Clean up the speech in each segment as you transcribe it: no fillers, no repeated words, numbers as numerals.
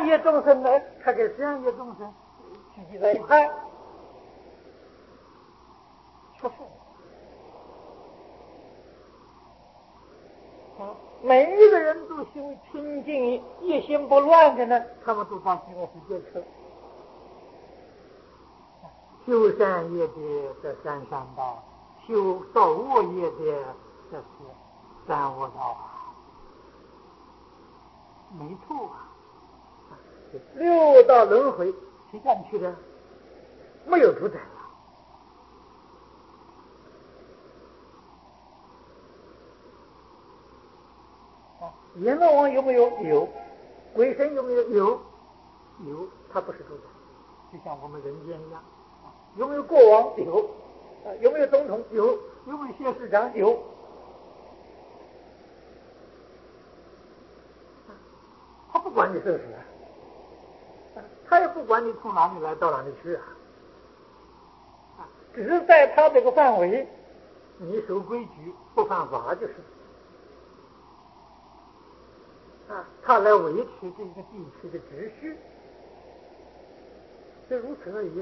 善业众生呢，他跟善业众生聚集在一块，出事啊！每一个人都修清净一心不乱的呢，他们都到极乐世界去了。修善业的这三善道，修造恶业的这是三恶道啊，没错啊。六道轮回，谁叫你去的？没有主宰啊！阎罗王有没有？有。鬼神有没有？有。他不是主宰，就像我们人间一样。有没有国王？有。有没有总统？有。有没有县市长？有。他不管你生死他也不管你从哪里来到哪里去只是在他这个范围，你守规矩不犯法就是他来维持这个地区的秩序，就如此而已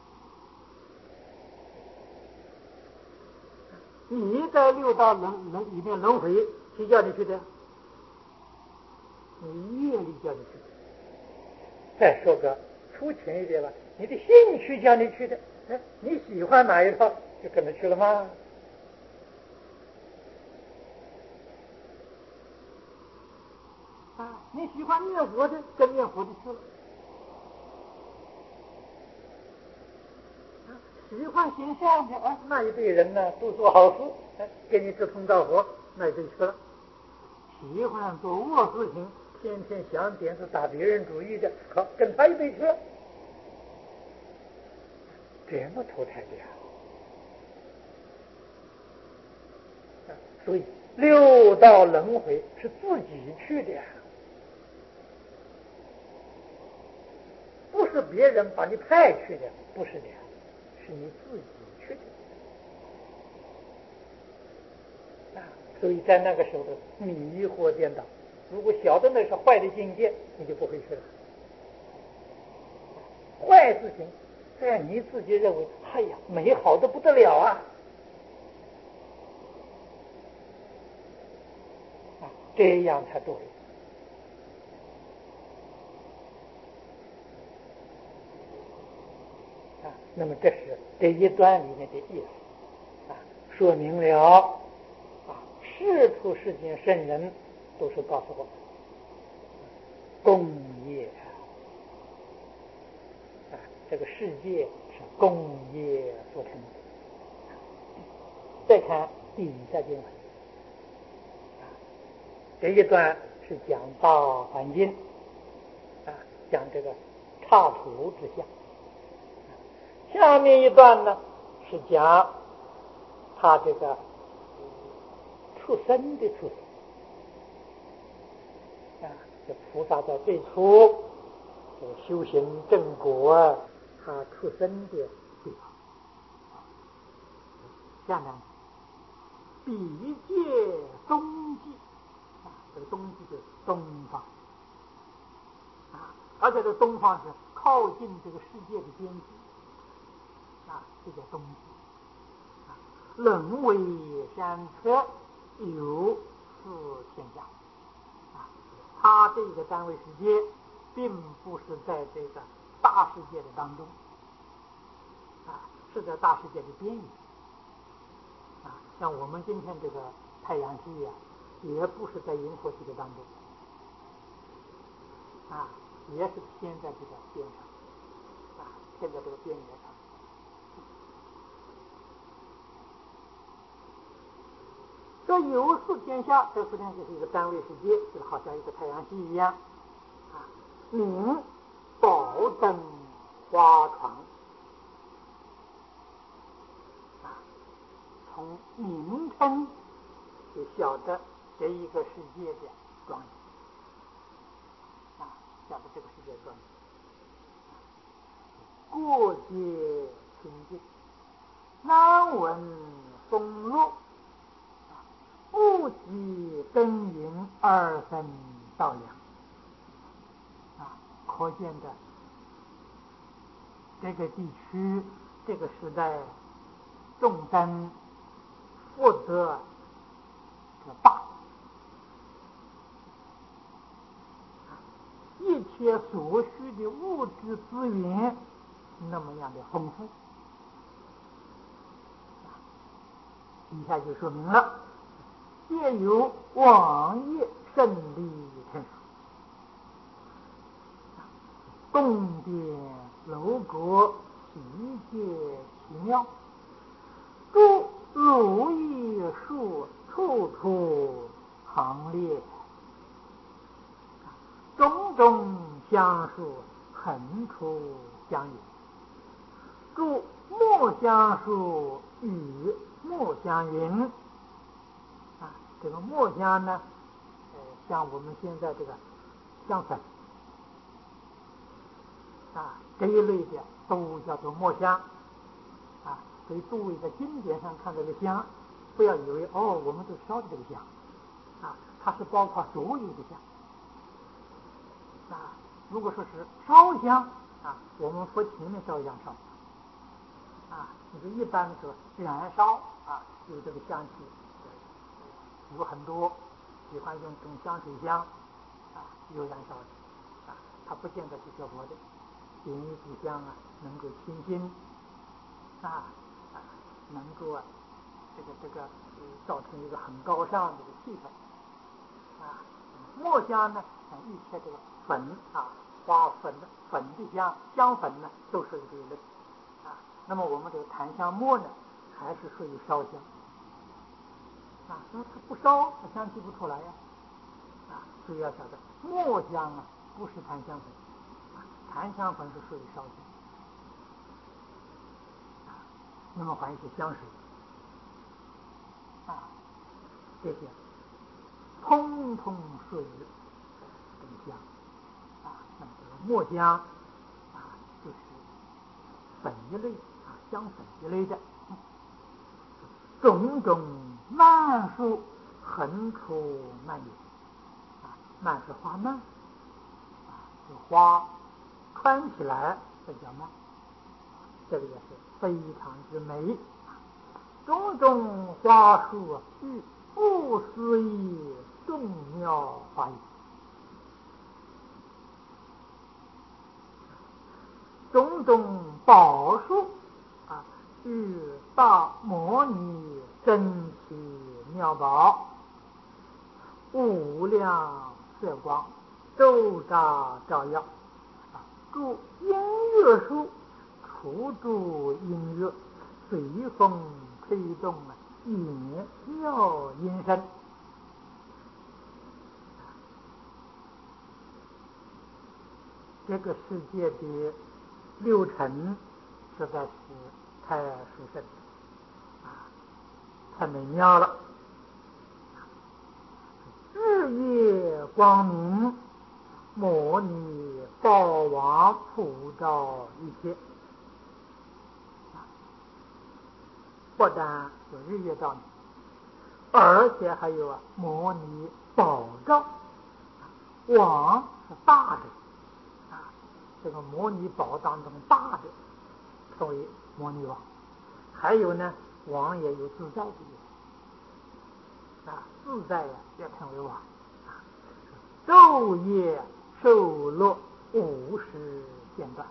你在六道里面轮回，谁叫你去的？你业力叫你去的。再说个粗浅一点吧，你的兴趣叫你去的，你喜欢哪一套就跟着去了吗？你喜欢念佛的，跟念佛的去了。喜欢行善的那一堆人呢，都做好事，给你志同道合，那一堆去了。喜欢做恶事情，天天想点子打别人主意的，好，跟他一堆去了。这么投胎的所以六道轮回是自己去的不是别人把你派去的，不是的，是你自己去的所以在那个时候迷惑颠倒。如果晓得那是坏的境界，你就不会去了。坏事情在你自己认为，哎呀，美好的不得了这样才对那么这是这一段里面的意思说明了世出世间圣人都是告诉我们功业这个世界是功业所成。再看第一下经文这一段是讲大环境讲这个刹土之相。下面一段呢是讲他这个出生的出生这菩萨在最初修行正果他出生的地方。下面比界东际这个东际就是东方而且这东方是靠近这个世界的边际这叫东际人为山车有四天下它这个单位世界并不是在这个大世界的当中是在大世界的边缘像我们今天这个太阳系也不是在银河系的当中也是偏在这个边上偏在这个边缘上。这有四天下，这四天就是一个单位世界，就好像一个太阳系一样名宝灯花床从名称就晓得这一个世界的庄严晓得这个世界庄严过界清净难闻风落不及耕耘二分道量可见的这个地区这个时代众生福德之大，一切所需的物质资源那么样的丰富。以下就说明了，皆由王爷胜利成熟，宫殿楼阁奇杰奇妙，诸如意树处处行列，种种香树横出相迎，诸墨香树与墨香云啊，这个墨香呢，像我们现在这个香粉啊这一类的都叫做墨香啊。所以诸位在经典上看这个香，不要以为我们都烧的这个香啊，它是包括所有的香啊。如果说是烧香啊，我们佛前面照样烧啊，你说一般的时候燃烧啊，有这个香气，有很多喜欢用这种香水香啊，有燃烧的啊，它不见得是效果的。点一支香啊，能够清新啊，能够这个造成一个很高尚的气氛啊。墨香呢，一切这个粉啊，花粉的香粉呢，都是这一类啊。那么我们这个檀香末呢，还是属于烧香啊，因为它不烧，它香气不出来呀啊。所以要晓得，墨香啊，不是檀香粉啊，檀香粉是属于烧香啊。那么还有一些香水啊，这些通通属于这个香啊。那么这个墨香啊，就是粉一类啊，香粉一类的，种种蔓树横出蔓延啊，蔓是花蔓啊，这花穿起来这叫蔓，这个也是非常之美。种种花树与不思议众妙花语，种种宝树啊，与大摩尼珍奇妙宝，无量色光周匝照耀啊，诸音乐树处诸音乐，随风吹动演妙音声。这个世界的六尘实在是太殊胜啊，太美妙了。日夜光明，摩尼宝王普照一切，不但有日月照明，而且还有摩尼宝照。王是大的啊，这个摩尼宝当中大的称为摩尼王。还有呢，王也有自在的意思啊，自在也称为王啊。昼夜受乐无时间断，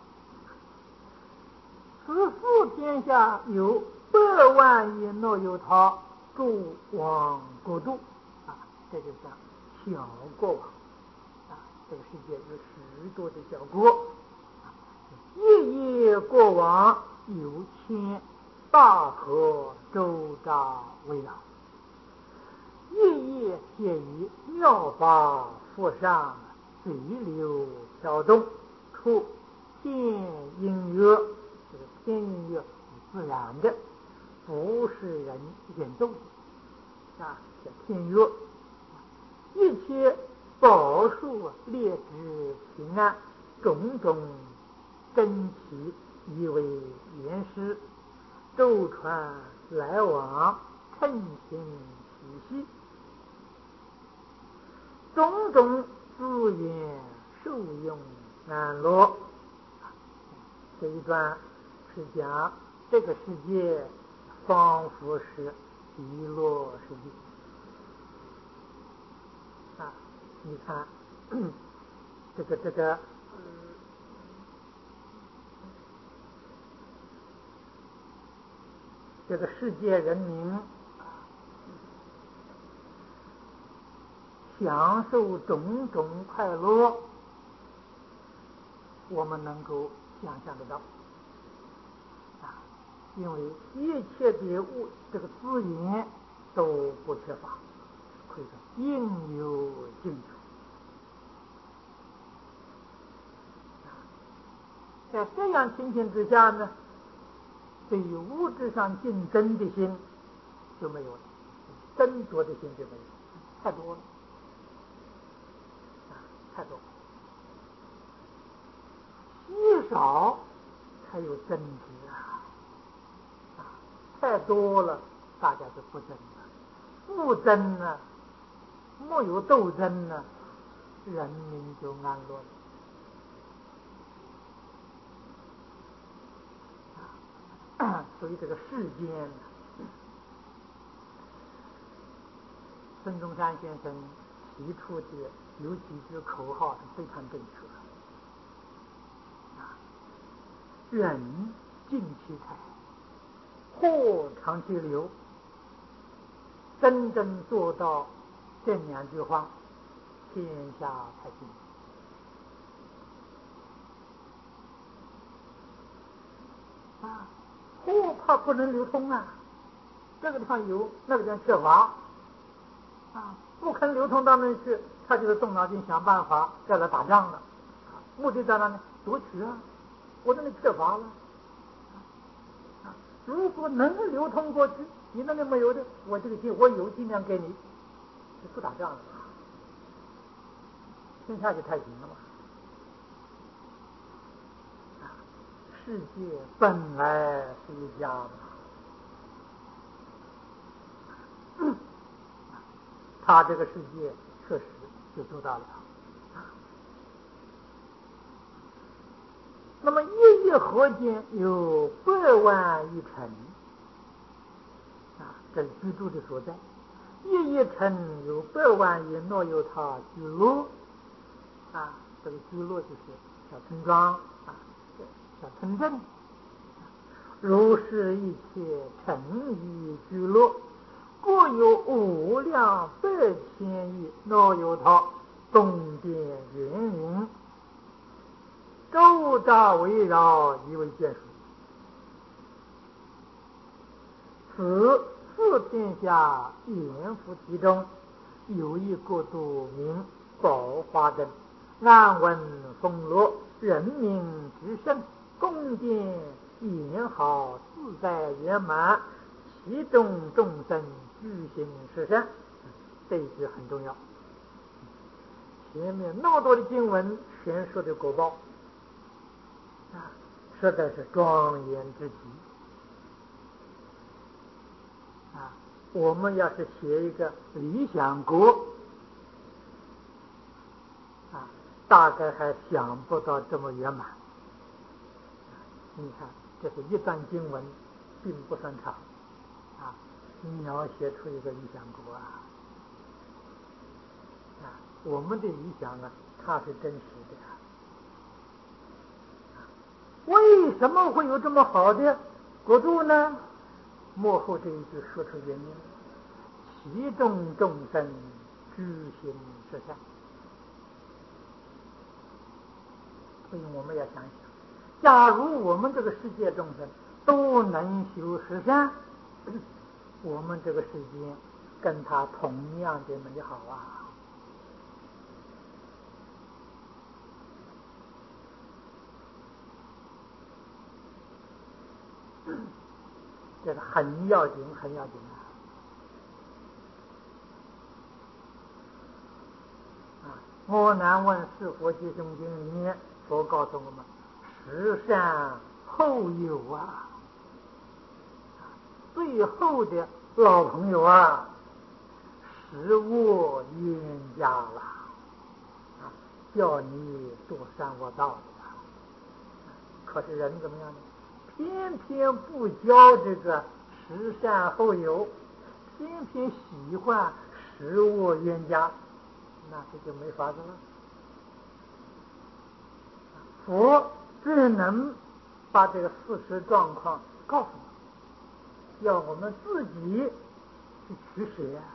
十四天下有100万亿若有他诸王国度啊，这就像小国王啊，这个世界有许多的小国，一夜国王有千大河周匝围绕，夜夜皆以妙法浮上，水流飘动，出天音乐。这个天音乐自然的，不是人演奏的啊，叫天乐。一切宝树列之其岸，种种珍奇以为言师，周传来往，称心喜息，种种资源受用安乐。这一段是讲这个世界仿佛是极乐世界啊！你看这个世界人民享受种种快乐，我们能够想象得到啊，因为一切的这个资源都不缺乏，可以说应有尽有。在这样情形之下呢，对于物质上竞争的心就没有了，争夺的心就没有，太多了太多了，稀少才有争执太多了大家就不争了，不争呢，没有斗争呢，人民就安乐了。所以这个世间，孙中山先生提出的有几句口号是非常正确的人尽其才，货长其流。真正做到这两句话，天下太平。货怕不能流通这个地方有，那个地方缺乏不肯流通到那去，他就是动脑筋想办法再来打仗了，目的在哪里？夺取我这里缺乏了如果能流通过去，你那里没有的，我这个我有尽量给你，就不打仗了，天下就太平了嘛。世界本来是一家嘛，他这个世界确实就做到了。那么一亿河间有8万亿城这是居住的所在，一亿城有8万亿，若有他居乐这个居乐就是小村庄小村镇，如是一切城邑居乐，各有无量8千亿，若有他宫殿园林，周匝围绕，以为眷属。此四天下阎浮其中，有一国度名宝华镇，安稳丰乐，人民之盛，宫殿严好，自在圆满，其中众生具行十善。这一句很重要，前面那么多的经文全说的果报实在是庄严之极我们要是写一个理想国大概还想不到这么圆满。你看，这是一段经文，并不算长描写出一个理想国我们的理想它是真实的为什么会有这么好的国度呢？幕后这一句说出原因，其中众生具行十善。所以我们要想想，假如我们这个世界众生都能修十善，我们这个世界跟他同样的美好这个很要紧，很要紧我难问是佛七兄经里面佛告诉我们，十善后有最后的老朋友实握冤家了叫你多善我道的。可是人怎么样呢？偏偏不教这个十善后有，偏偏喜欢十恶冤家，那这就没法子了。佛只能把这个事实状况告诉我们，要我们自己去取舍呀。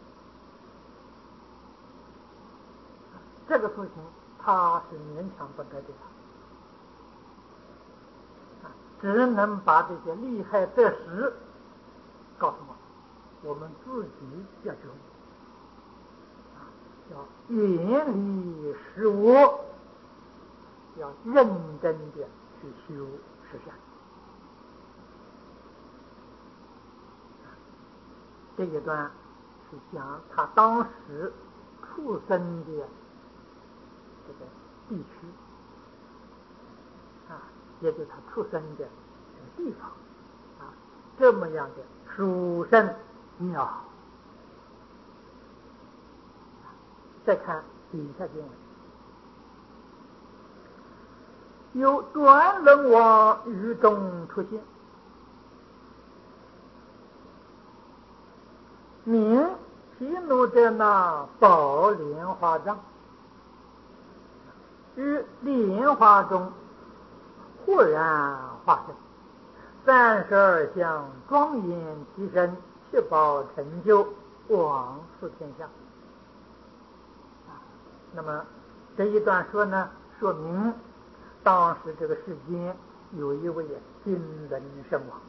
这个事情他是勉强不得的，只能把这些利害得失告诉我们自己要觉悟，要远离事物，要认真的去修实相。这一段是讲他当时出生的这个地区也就是他出生的这个地方这么样的殊胜妙。再看底下经文，有转轮王于中出现，名毗卢遮那宝莲花藏，于莲花中忽然化身，32相庄严其身，七宝成就，往四天下。那么这一段说呢，说明当时这个世间有一位金轮圣王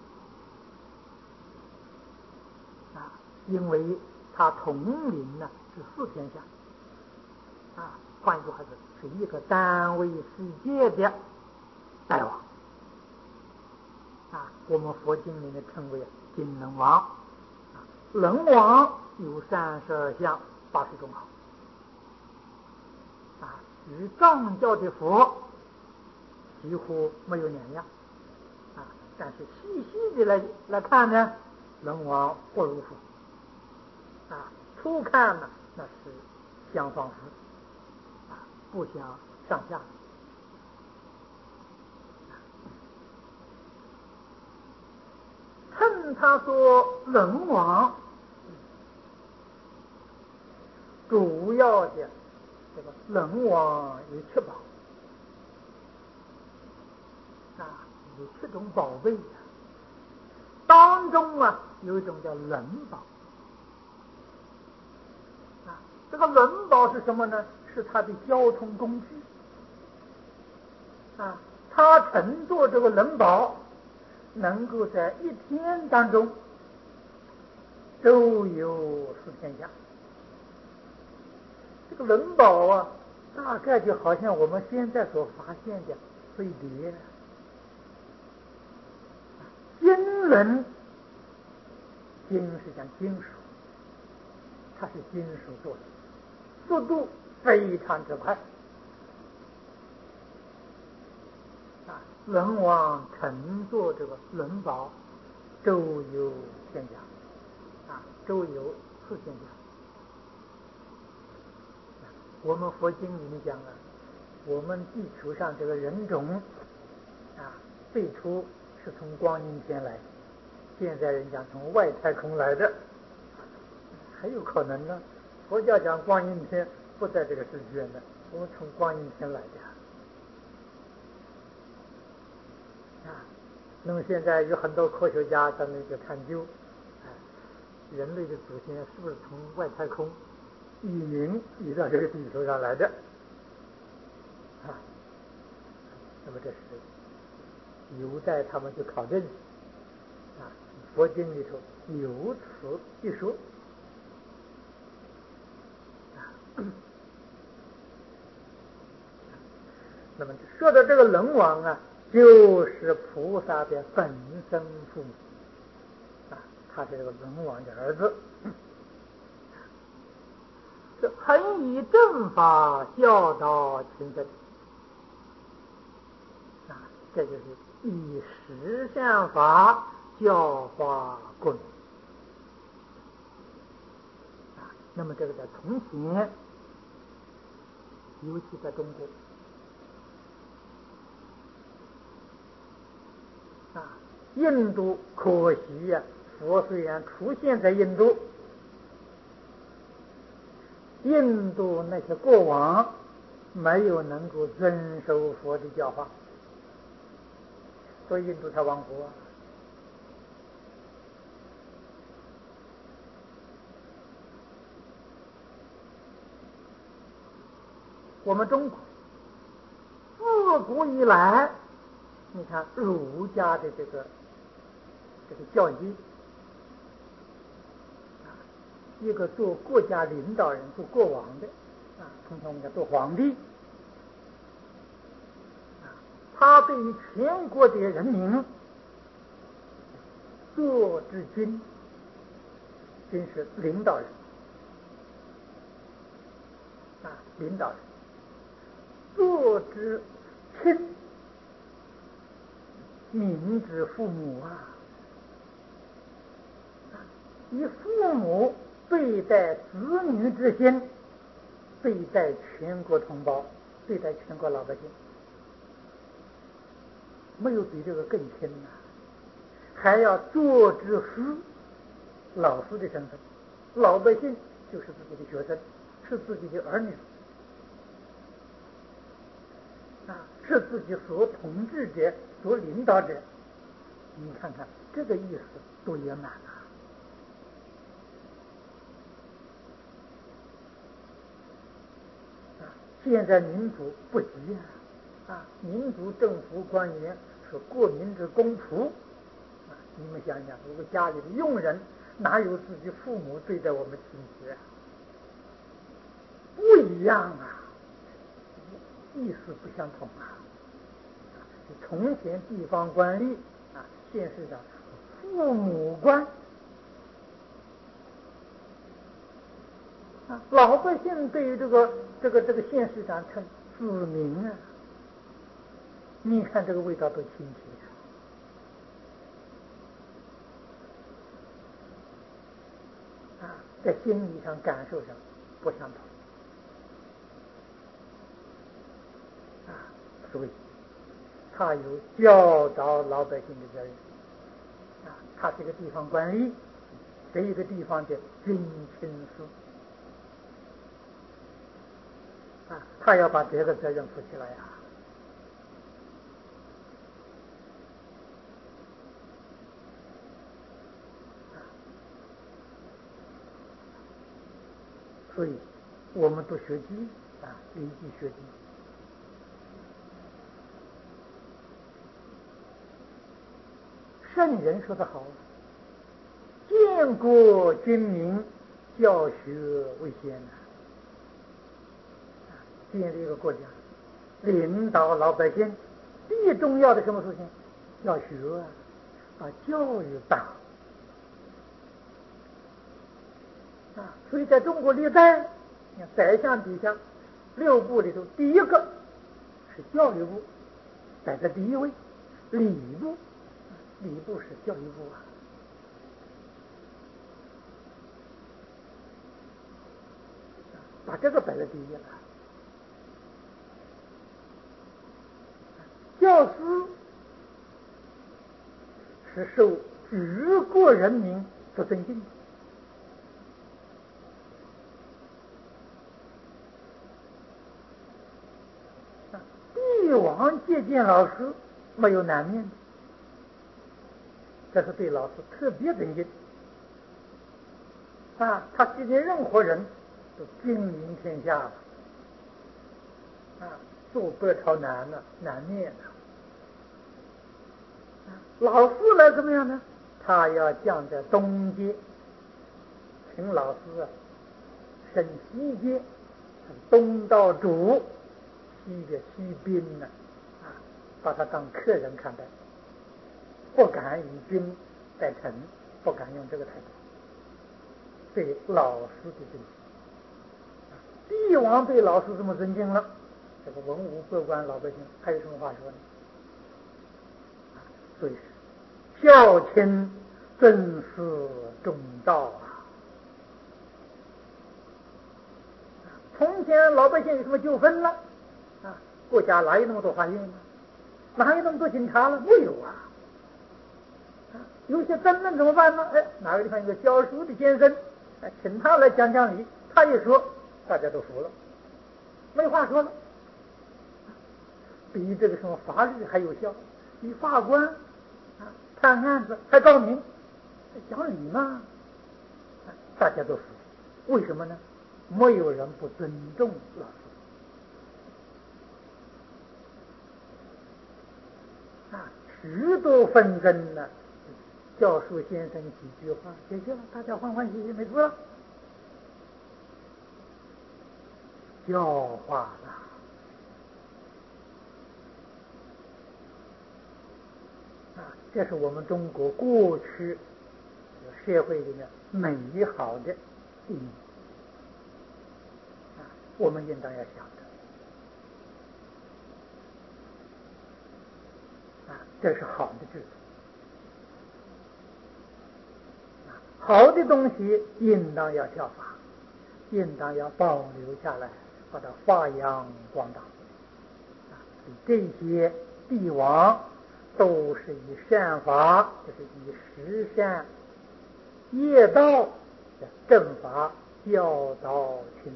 因为他统领呢是四天下换句话说，是一个单位世界的大王我们佛经里面称为金轮王轮王有32相80种好与藏教的佛几乎没有两样但是细细的来看呢，轮王不如佛初看呢那是相仿佛不相上下称他说轮王主要的这个轮王有7宝有7种宝贝当中有一种叫轮宝这个轮宝是什么呢？是他的交通工具他乘坐这个轮宝能够在一天当中周游四天下。这个轮宝大概就好像我们现在所发现的飞碟金轮，金是讲金属，它是金属做的，速度非常之快轮王乘坐这个轮宝周游天下周游四天下。我们佛经里面讲我们地球上这个人种最初是从光阴天来，现在人讲从外太空来的，还有可能呢。佛教讲光阴天不在这个世界呢，我们从光阴天来的那么现在有很多科学家在那个探究人类的祖先是不是从外太空移到这个地球上来的那么这是有待他们去考证佛经里头有此一说那么说的这个轮王就是菩萨的本生父母他是这个轮王的儿子是恒以正法教导群生这就是以实相法教化国民那么这个在从前尤其在中国印度可惜呀，佛虽然出现在印度，印度那些国王没有能够遵守佛的教化，所以印度才亡国。我们中国自古以来，你看儒家的这个教育，一个做国家领导人、做国王的通常我们叫做皇帝，他对于全国的人民做之君，君是领导人领导人。做之亲，民之父母以父母对待子女之心，对待全国同胞，对待全国老百姓，没有比这个更亲还要做之师，老师的身份，老百姓就是自己的学生，是自己的儿女是自己所统治者、所领导者。你看看这个意思多圆满现在民主不急民主政府官员是国民之公仆你们想想，如果家里的佣人哪有自己父母对待我们亲戚不一样意思不相同从前地方官吏县市长父母官老百姓对于这个县市长称子民你看这个味道多亲切在心理上感受上不相同所以他有教导老百姓的责任他是一个地方官吏，这一个地方的军亲司他要把这个责任负起来所以我们读学经礼记学经圣人说得好，建国军民，教学为先建立一个国家，领导老百姓，最重要的什么事情？要学把教育办所以在中国历代，宰相底下6部里头，第一个是教育部，摆在第一位，礼部是教育部把这个摆在第一了。教师是受举国人民所尊敬的帝王接见老师没有难免的，这是对老师特别尊敬他接见任何人都君临天下了做国朝难免老师来怎么样呢？他要降在东街，请老师升西街，东道主，西的西宾把他当客人看待，不敢以君待臣，不敢用这个态度，对老师的尊敬。帝王对老师这么尊敬了，这个文武百官老百姓还有什么话说呢？所以孝亲尊师重道从前老百姓有什么纠纷了啊？国家哪有那么多法院呢？哪有那么多警察了？没有啊！有些争论怎么办呢？哪个地方有个教书的先生，请他来讲讲理，他一说，大家都服了，没话说了。比这个什么法律还有效，比法官判案子还高明，讲理嘛，大家都服。为什么呢？没有人不尊重老师许多纷争呢，教书先生几句话解决了，大家欢欢喜喜没事了。教化了这是我们中国过去社会里面美好的意义我们应当要晓得这是好的制度好的东西应当要效法，应当要保留下来，把它发扬光大这些帝王都是以善法，就是以十善业道的正法教导群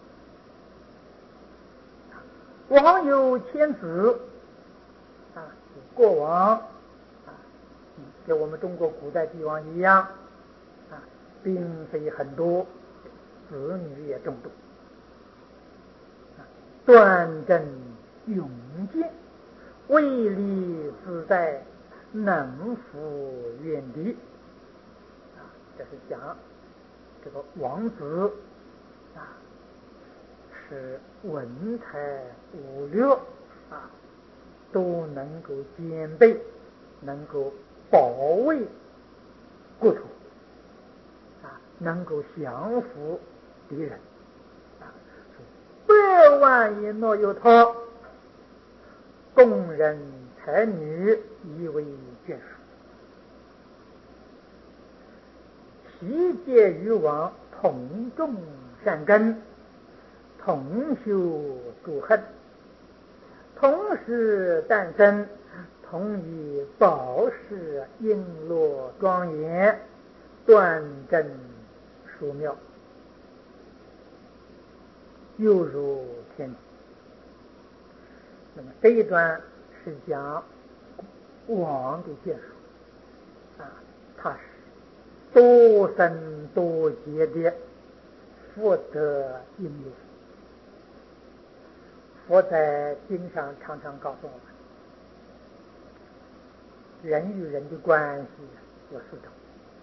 众。王有千子过往跟我们中国古代帝王一样并非很多，子女也众多端正勇健，威力自在，能服远敌这是讲这个王子是文才武略都能够兼备，能够保卫国土能够降服敌人百万也若有他，供人才女以为眷属，其结于往，同种善根，同修诸恨，同时诞生，同以宝石璎珞庄严，端正殊妙，犹如天地。那么这一段是讲王的介绍他是多生多劫的福德因缘。佛在经上常常告诉我们，人与人的关系有四种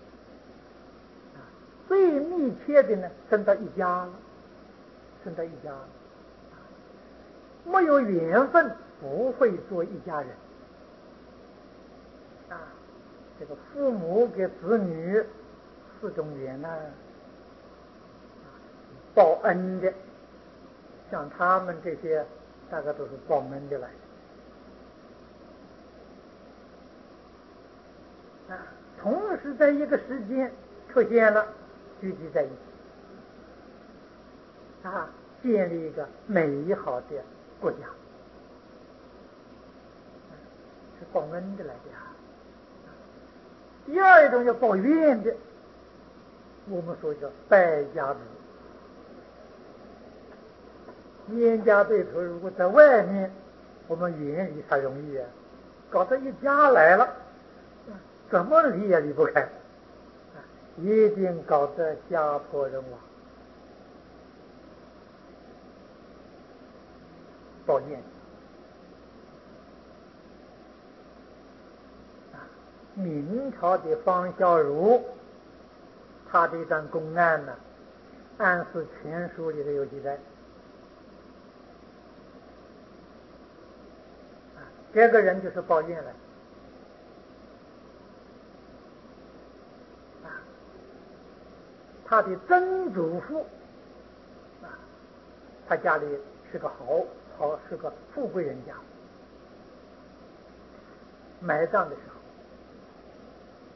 最密切的呢，生到一家了，没有缘分不会做一家人这个父母给子女四种缘报恩的，像他们这些大概都是报恩的来的同时在一个时间出现了，聚集在一起建立一个美好的国家，是报恩的来的第二种叫报怨的，我们说叫败家子。冤家对头如果在外面，我们远离他容易搞到一家来了，怎么离也离不开一定搞得家破人亡。报怨明朝的方孝孺，他这段公案呢，《安史全书》里头有记载这个人就是报怨来他的曾祖父他家里是个是个富贵人家，埋葬的时候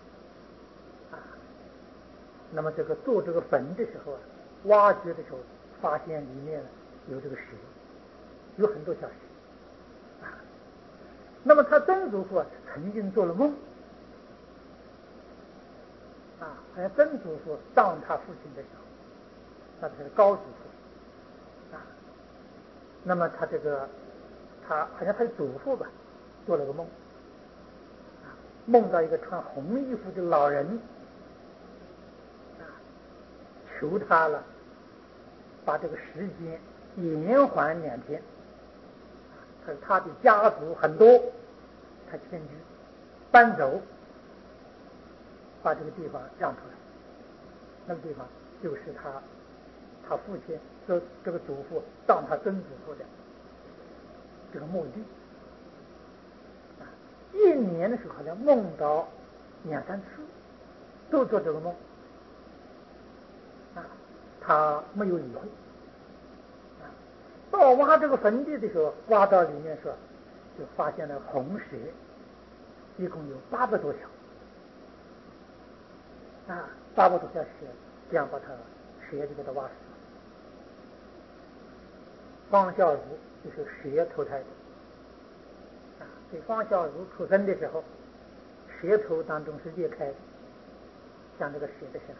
那么这个做这个坟的时候挖掘的时候发现里面有这个蛇，有很多条蛇啊。那么他曾祖父曾经做了梦啊，好像曾祖父当他父亲的时候，那是高祖父啊。那么他好像他的祖父吧，做了个梦啊，梦到一个穿红衣服的老人啊，求他了，把这个时间延缓2天。可是他的家族很多，他迁居搬走，把这个地方让出来。那个地方就是他父亲这个祖父当他曾祖父的这个墓地啊。1年的时候好像梦到2、3次，都做这个梦啊，他没有理会啊。到挖这个坟地的时候，挖到里面说，就发现了红蛇，一共有800多条啊，800多条蛇，这样把蛇就给他挖死了。方孝孺就是蛇投胎的啊，所以方孝孺出生的时候，舌头当中是裂开的，像这个蛇的舌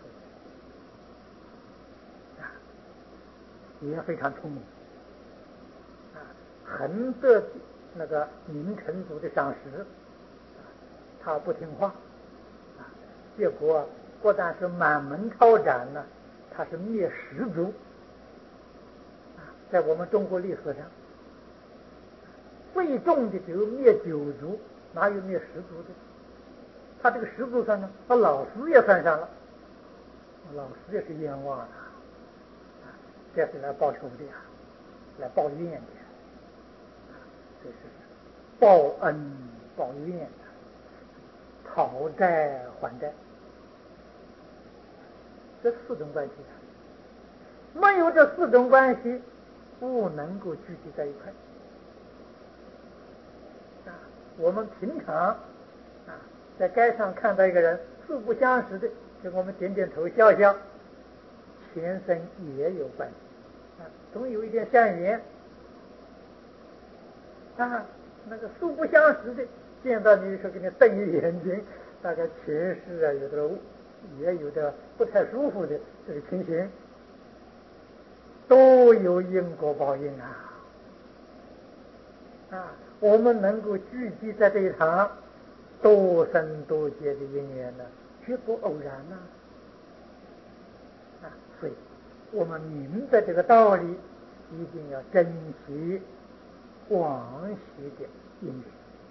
头啊，也非常聪明啊，很得那个明成祖的赏识啊，他不听话啊，结果不但是满门抄斩呢，他是灭10族啊，在我们中国历史上最重的只有灭9族，哪有灭10族的？他这个10族上呢，把老师也算上了，老师也是冤枉啊，这是来报仇的呀，来报怨的啊，这是报恩报怨的，讨债还债，这4种关系的，没有这4种关系，不能够聚集在一块啊。我们平常啊，在街上看到一个人素不相识的，跟我们点点头笑笑，前生也有关系啊，总有一点善缘啊。那个素不相识的，见到你的时候给你瞪一眼睛，大概前世啊也有的不太舒服的这个情形，都有因果报应啊。我们能够聚集在这一堂，多生多劫的因缘呢，绝不偶然啊。所以我们明白这个道理，一定要珍惜往昔的因缘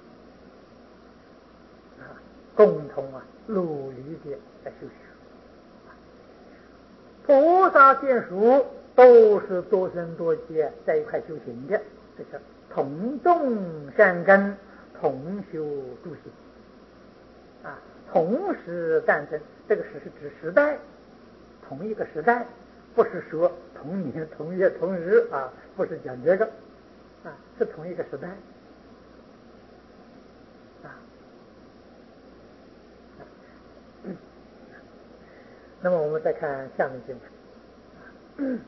啊，共同努力的来修学。菩萨眷属都是多生多劫在一块修行的，这是同种善根，同修诸行啊，同时诞生。这个时是指时代，同一个时代，不是说同年同月同日啊，不是讲这个啊，是同一个时代啊。那么我们再看下面经文，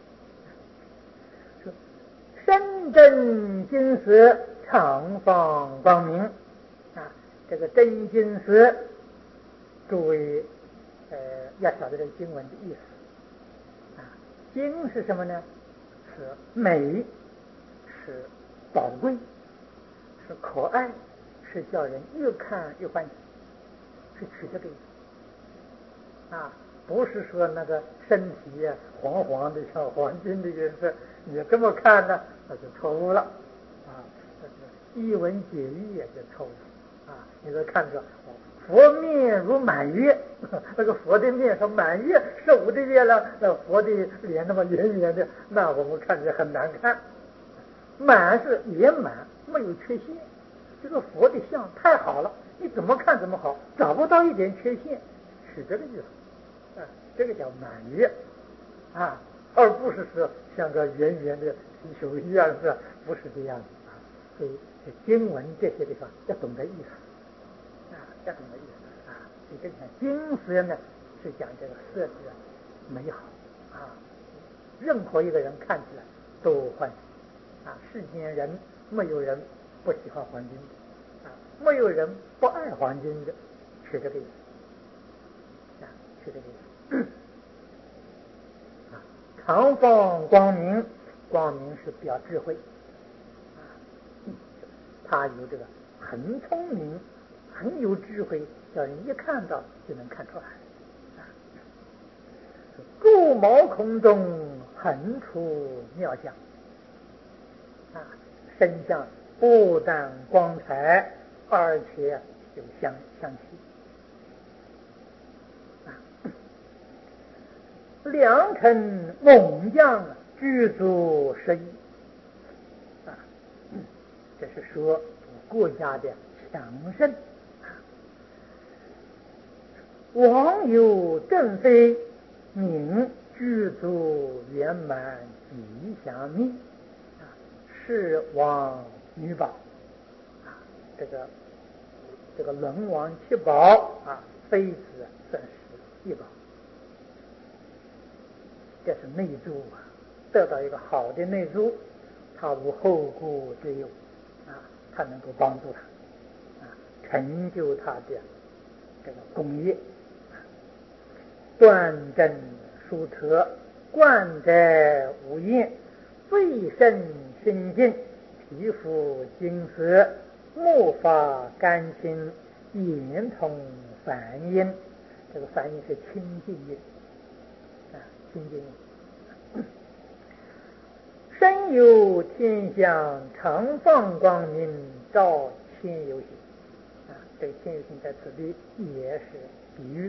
说深真金色，常放光明啊。这个真金色，诸位要晓得这个经文的意思啊。金是什么呢？是美，是宝贵，是可爱，是叫人越看越欢喜，是取这个意思啊。不是说那个身体黄黄的像黄金的颜色，你这么看呢，那就错误了啊。一文解义也就错误啊。你再看着佛面如满月，那个佛的面上满月15的月亮，那佛的脸那么圆圆的，那我们看着很难看。满是圆满，没有缺陷，这个佛的像太好了，你怎么看怎么好，找不到一点缺陷，是这个意思啊。这个叫满月啊，而不是说像个圆圆的皮球一样，是不是这样子啊？所以经文这些地方要懂得意思啊，要懂得意思啊。所以这里看金色呢，是讲这个色质美好啊， 任何一个人看起来都欢喜啊！世间人没有人不喜欢黄金的啊，没有人不爱黄金的，是这个意思啊，是这个意思啊。长放光明，光明是表智慧啊，他有这个很聪明，很有智慧，叫人一看到就能看出来。诸毛孔中横出妙相啊，身相不但光彩，而且有香气啊。良臣猛将具足10亿啊，这是说国家的强盛啊。王有正非，名具足圆满吉祥命啊，是王女宝啊，这个轮王七宝啊，妃子算是一宝，这是内助啊，得到一个好的内助，他无后顾之忧啊，他能够帮助他啊，成就他的这个功业。端正殊特，冠载无厌，最胜心境，皮肤金色，目发干清，言通梵音。这个梵音是清净音啊，清净音。身有天相，常放光明，照千有形啊。这个千有形在此地也是比喻。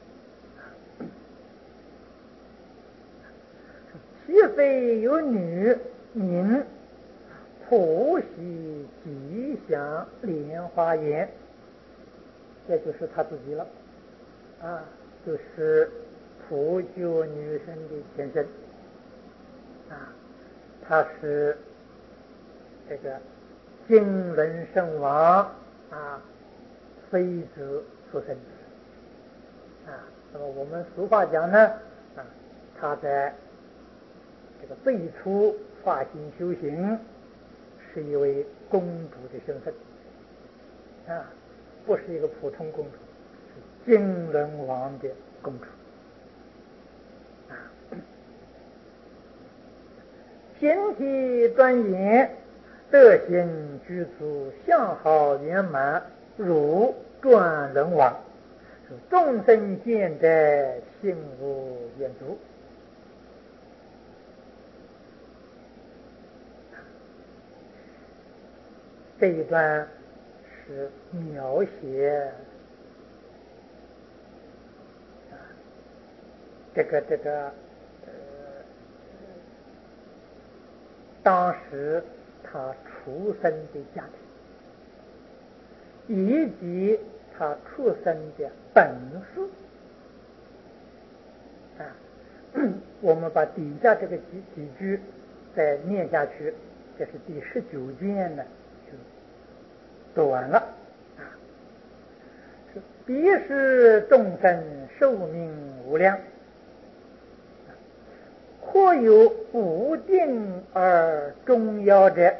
其非有女，名普喜吉祥莲花颜，这就是他自己了啊，就是普救女神的前身啊，他是这个金轮圣王啊妃子所生啊。那么我们俗话讲呢啊，他在这个最初发心修行，是一位公主的身份啊，不是一个普通公主，是金轮王的公主啊。形体庄严，德行具足，相好圆满，如转轮王，众生见者心无远足。这一段是描写这个当时他出生的家庭，以及他出生的本事啊。我们把底下这个几句再念下去，这是第19卷呢，就读完了啊。彼是众生寿命无量，或有无定而终夭者。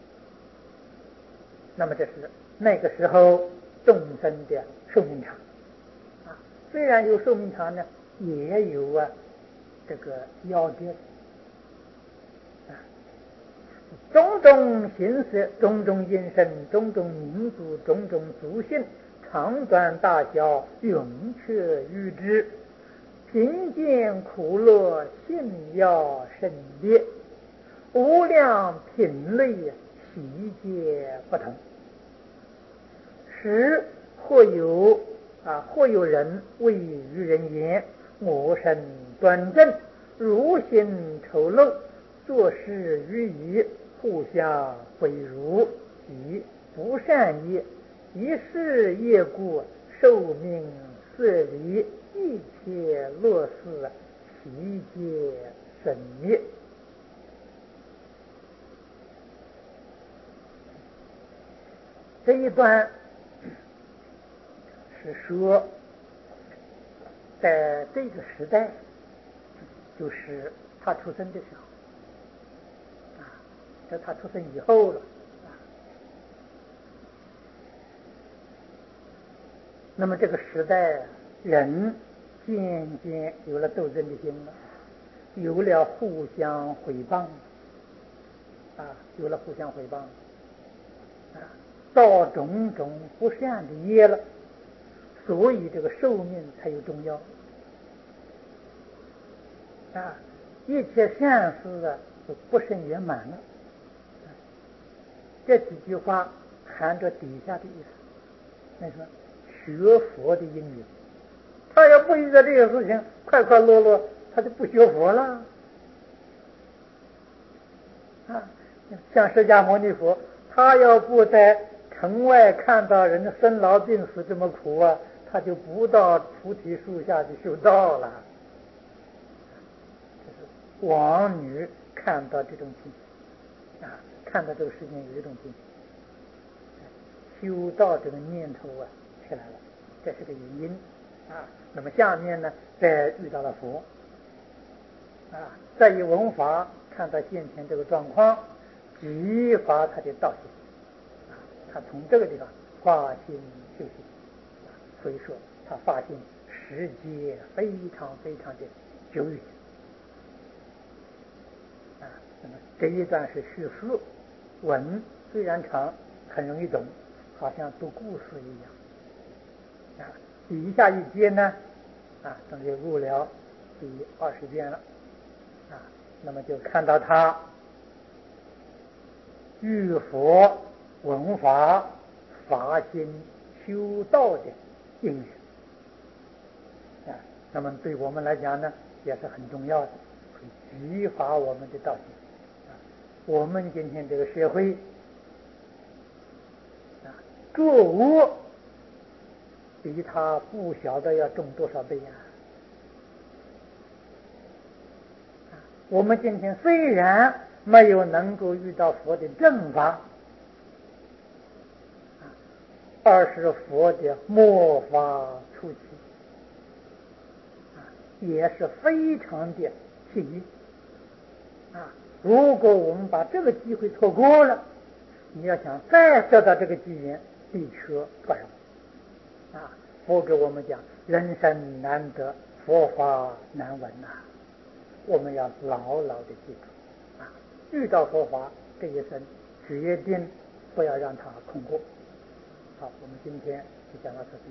那么这是那个时候众生的寿命长啊，虽然有寿命长呢，也有这个夭折啊。种种形色，种种音声，种种民族，种种族性，长短大小，永却预知，贫贱苦乐，信要甚烈，无量品类，悉皆不同。时或有人谓于人言：我身端正，如行丑陋，做事愚愚，互相毁辱，即不善也。一世业故，寿命色离，一切乐事，悉皆生灭。这一段是说，在这个时代，就是他出生的时候啊，这他出生以后了啊。那么这个时代人渐渐有了斗争的心了，有了互相诽谤啊，有了互相诽谤啊，造种种不善的业了，所以这个寿命才有重要啊。一切善事啊都不甚圆满了。这几句话含着底下的意思，那说学佛的因缘，他要不遇到这个事情，快快乐乐，他就不学佛了啊。像释迦牟尼佛，他要不在城外看到人生老病死这么苦啊，他就不到菩提树下去修道了。就是王女看到这种情形啊，看到这个事情有一种情形，修道这个念头啊起来了，这是个原因啊。那么下面呢，再遇到了佛啊，再以文法看到现前这个状况，激发他的道心啊，他从这个地方发心修行啊，所以说他发心时间非常非常的久远啊。那么这一段是叙事文，虽然长，很容易懂，好像读故事一样啊。底下一节呢啊，等于入了第20遍了啊。那么就看到他遇佛闻法发心修道的因缘啊。那么对我们来讲呢，也是很重要的，会激发我们的道心啊。我们今天这个社会啊，作恶比他不晓得要重多少倍啊。我们今天虽然没有能够遇到佛的正法，而是佛的末法初期，也是非常的幸运啊。如果我们把这个机会错过了，你要想再得到这个机缘，的确不容易啊。佛给我们讲，人生难得，佛法难闻呐。我们要牢牢的记住啊，遇到佛法这一生，决定不要让它空过。好，我们今天就讲到这里。